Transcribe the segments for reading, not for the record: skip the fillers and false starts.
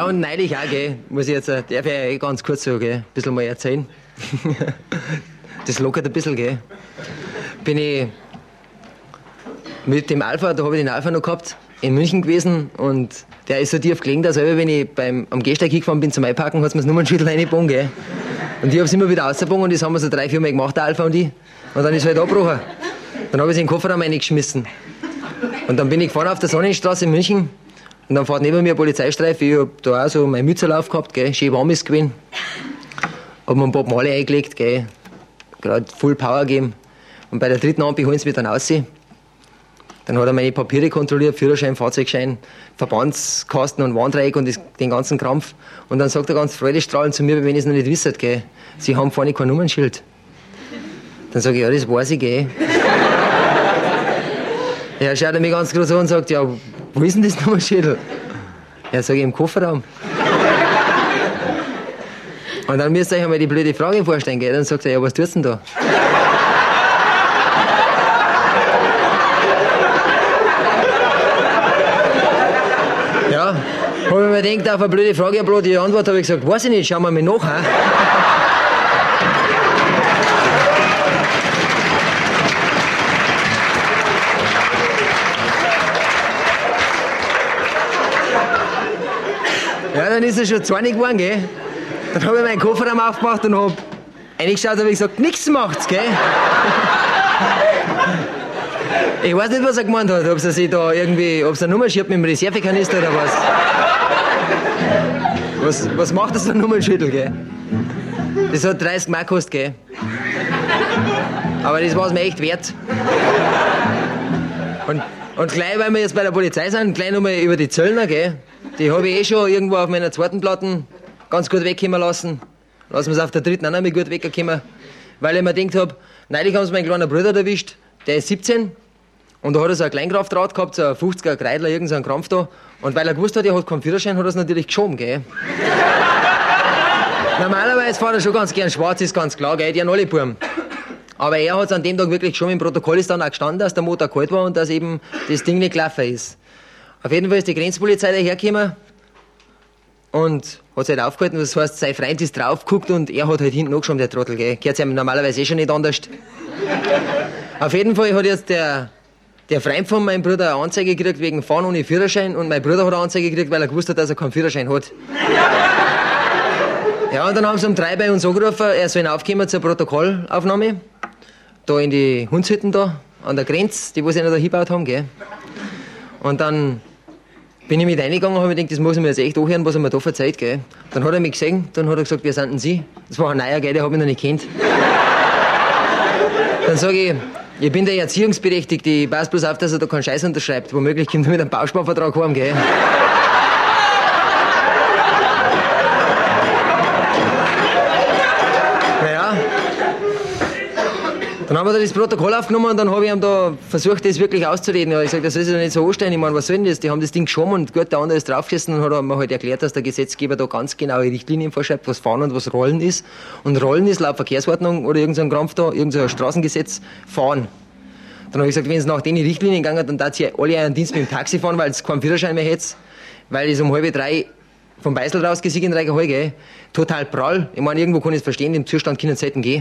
Ja, und neulich auch, gell, muss ich jetzt, darf ich ja ganz kurz so, gell, ein bisschen mal erzählen. Das lockert ein bisschen, gell. Bin ich mit dem Alpha, da habe ich den Alpha noch gehabt, in München gewesen und der ist so tief gelegen, dass wenn ich am Gehsteig hingefahren bin zum Einparken, hat es mir das Nummernschüttel reingebogen, gell. Und ich habe es immer wieder rausgebogen und das haben wir so 3-4 Mal gemacht, der Alpha und ich. Und dann ist es halt abgebrochen. Dann habe ich es in den Kofferraum reingeschmissen. Und dann bin ich gefahren auf der Sonnenstraße in München und dann fährt neben mir ein Polizeistreife. Ich hab da auch so meinen Mützerlauf gehabt, gell, schön warm ist gewesen. Hab mir ein paar Male eingelegt, gell, gerade Full Power gegeben. Und bei der dritten Ampel holen sie mich dann raus. Dann hat er meine Papiere kontrolliert, Führerschein, Fahrzeugschein, Verbandskasten und Warndreieck und den ganzen Krampf. Und dann sagt er ganz freudestrahlend zu mir, wenn ich es noch nicht wisst, gell, Sie haben vorne kein Nummernschild. Dann sage ich, ja, das weiß ich, gell. Ja, schaut er mich ganz groß an und sagt, ja, wo ist denn das Nummernschild? Ja, sage ich, im Kofferraum. Und dann müsst ihr euch einmal die blöde Frage vorstellen, gell. Dann sagt er, ja, was tust du denn da? Ja, habe ich mir gedacht, auf eine blöde Frage, eine blöde Antwort, habe ich gesagt, weiß ich nicht, schauen wir mal nach. He? Ja, dann ist er schon zornig geworden, gell. Dann habe ich meinen Kofferraum aufgemacht und habe reingeschaut und habe gesagt, nichts macht's, gell. Ich weiß nicht, was er gemeint hat, ob es sich da irgendwie, ob es eine Nummer schiebt mit dem Reservekanister oder was. Was macht das für ein Nummernschüttel, gell? Das hat 30 Mark gekostet, gell? Aber das war es mir echt wert. Und gleich, weil wir jetzt bei der Polizei sind, gleich nochmal über die Zöllner, gell? Die habe ich schon irgendwo auf meiner zweiten Platte ganz gut wegkommen lassen. Lassen wir es auf der dritten auch noch mal gut wegkommen. Weil ich mir gedacht habe, neulich haben sie meinen kleinen Bruder erwischt, der ist 17. Und da hat er so ein Kleinkraftrad gehabt, so ein 50er Kreidler, irgend so ein Krampf da. Und weil er gewusst hat, er hat keinen Führerschein, hat er es natürlich geschoben, gell. Normalerweise fährt er schon ganz gern schwarz, ist ganz klar, gell, die haben alle Buben. Aber er hat es an dem Tag wirklich schon, im Protokoll ist dann auch gestanden, dass der Motor kalt war und dass eben das Ding nicht gelaufen ist. Auf jeden Fall ist die Grenzpolizei dahergekommen und hat sich halt aufgehalten, das heißt, sein Freund ist draufgeguckt und er hat halt hinten angeschoben, der Trottel, gell. Gehört ihm normalerweise eh schon nicht anders. Auf jeden Fall hat jetzt der Freund von meinem Bruder eine Anzeige gekriegt wegen Fahren ohne Führerschein und mein Bruder hat eine Anzeige gekriegt, weil er gewusst hat, dass er keinen Führerschein hat. Ja, und dann haben sie um 3 bei uns angerufen, er soll aufkommen zur Protokollaufnahme. Da in die Hundshütten da, an der Grenze, die sie noch da hingebaut haben, gell. Und dann bin ich mit reingegangen und habe mir gedacht, das muss ich mir jetzt echt anhören, was er mir da verzeiht, gell. Dann hat er mich gesehen, dann hat er gesagt, wer sind denn Sie? Das war ein neuer, gell, der hat mich noch nicht kennt. Dann sage ich bin der Erziehungsberechtigte, ich passe bloß auf, dass er da keinen Scheiß unterschreibt. Womöglich kommt er mit einem Bausparvertrag heim, gell. Naja. Dann haben wir da das Protokoll aufgenommen und dann habe ich ihm da versucht, das wirklich auszureden. Ja, ich sage, das soll sich doch nicht so anstellen. Ich meine, was soll denn das? Die haben das Ding geschoben und gut, der andere ist draufgesessen und hat mir halt erklärt, dass der Gesetzgeber da ganz genaue Richtlinien vorschreibt, was Fahren und was Rollen ist. Und Rollen ist laut Verkehrsordnung oder irgendein Krampf da, irgendein Straßengesetz, Fahren. Dann habe ich gesagt, wenn es nach den Richtlinien gegangen, dann darf sie alle einen Dienst mit dem Taxi fahren, weil es keinen Führerschein mehr hätte. Weil es um 2:30 vom Beisel rausgesiegt in Reichenhall, gell. Total prall. Ich meine, irgendwo kann ich es verstehen, im Zustand können sie selten gehen.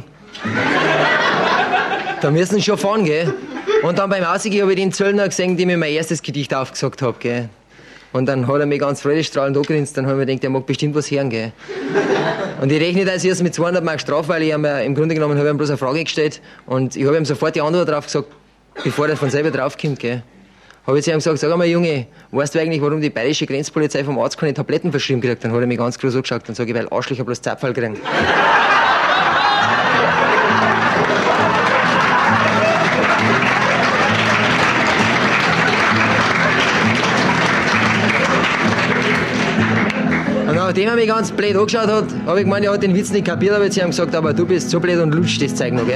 Da müssen sie schon fahren, gell. Und dann beim Ausgehen habe ich den Zöllner gesehen, dem ich mein erstes Gedicht aufgesagt habe, gell. Und dann hat er mich ganz freudestrahlend angegrinst, dann habe ich mir gedacht, der mag bestimmt was hören, gell. Und ich rechne das jetzt mit 200 Mark Strafe, weil ich ihm im Grunde genommen habe ihm bloß eine Frage gestellt und ich habe ihm sofort die Antwort drauf gesagt, bevor er von selber draufkommt, gell. Habe ich zu ihm gesagt, sag einmal, Junge, weißt du eigentlich, warum die bayerische Grenzpolizei vom Arzt keine Tabletten verschrieben kriegt? Dann hat er mich ganz groß angeschaut und sage ich, weil Arschlöcher bloß Zapfall kriegen. Und nachdem er mich ganz blöd angeschaut hat, habe ich gemeint, er hat den Witz nicht kapiert, aber ich habe ihm gesagt, aber du bist so blöd und lutscht das Zeug noch, gell?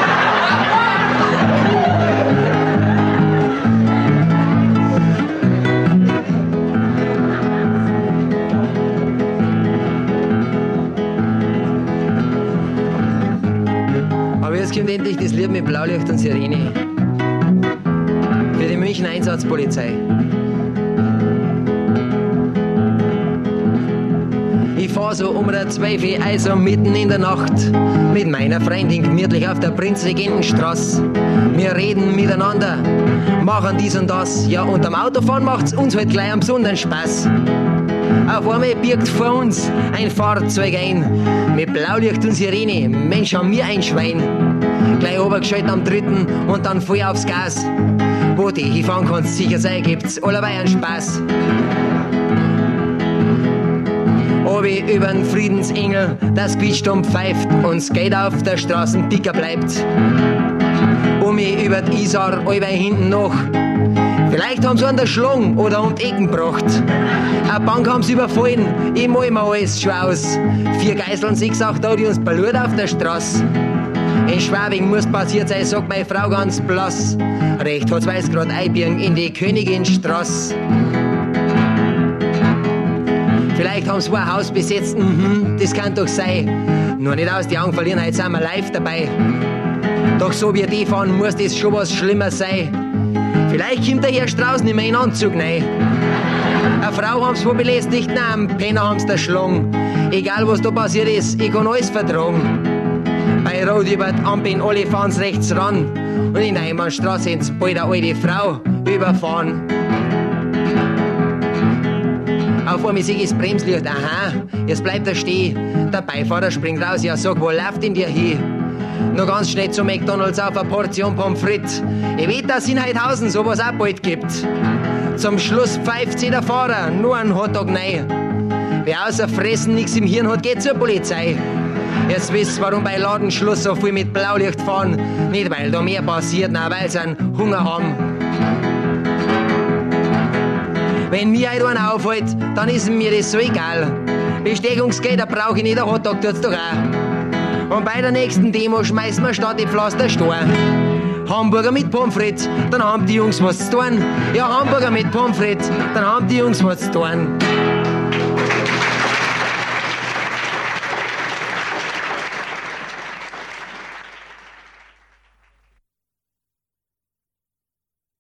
Aber jetzt kommt endlich das Lied mit Blaulicht und Sirene. Für die München Einsatzpolizei. Ich fahr so um der 12 Uhr, also mitten in der Nacht, mit meiner Freundin gemütlich auf der Prinzregentenstraße. Wir reden miteinander, machen dies und das, ja, und am Autofahren macht's uns halt gleich einen besonderen Spaß. Auf einmal birgt vor uns ein Fahrzeug ein, mit Blaulicht und Sirene, Mensch, haben wir ein Schwein. Gleich obergeschaltet am dritten und dann voll aufs Gas. Wo du hinfahren kannst, sicher sein, gibt's allerweil einen Spaß. Obi übern Friedensengel, das Quietschturm pfeift und Skate auf der Straße dicker bleibt. Mich über die Isar, allweil hinten noch. Vielleicht haben sie an der Schlang oder um die Ecken gebracht. Eine Bank haben sie überfallen, ich mal mir alles schon aus. 4 Geiseln, 6, 8 Autos, Ballurt auf der Straße. In Schwabing muss passiert sein, sagt meine Frau ganz blass. Recht hat's, weil's grad einbiegen in die Königinstraße. Vielleicht haben sie ein Haus besetzt, das kann doch sein. Nur nicht aus die Augen verlieren, heute sind wir live dabei. Doch so wie die fahren, muss das schon was Schlimmer sein. Vielleicht kommt der Herr Strauß nicht mehr in Anzug rein. Eine Frau haben's wohl belästigt, nein, einen Penner haben's erschlagen. Egal was da passiert ist, ich kann alles vertragen. Bei Rot über die Ampeln, alle fahren's rechts ran. Und in der Einbahnstraße ins bald eine alte Frau überfahren. Auf einmal sehe ich das Bremslicht, aha, jetzt bleibt er stehen. Der Beifahrer springt raus, ja sag, wo läuft denn dir hin? Noch ganz schnell zu McDonalds auf eine Portion Pommes frites. Ich weiß, dass es in Heidhausen sowas auch bald gibt. Zum Schluss pfeift sich der Fahrer, nur ein Hotdog rein. Wer außer Fressen nichts im Hirn hat, geht zur Polizei. Jetzt wisst warum bei Ladenschluss so viel mit Blaulicht fahren. Nicht weil da mehr passiert, nein, weil sie einen Hunger haben. Wenn mir einer aufhält, dann ist mir das so egal. Bestechungsgelder brauche ich nicht, der Hotdog tut's doch auch. Und bei der nächsten Demo schmeißen wir statt die Pflasterstein. Hamburger mit Pommes frites, dann haben die Jungs was zu tun. Ja, Hamburger mit Pommes frites, dann haben die Jungs was zu tun.